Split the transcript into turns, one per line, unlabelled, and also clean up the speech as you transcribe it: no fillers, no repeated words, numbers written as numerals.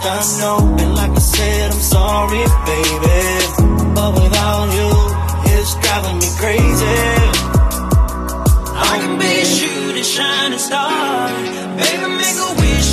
I know, and like I said, I'm sorry, baby, but without you, it's driving me crazy. I can be a shooting shining star, baby, make a wish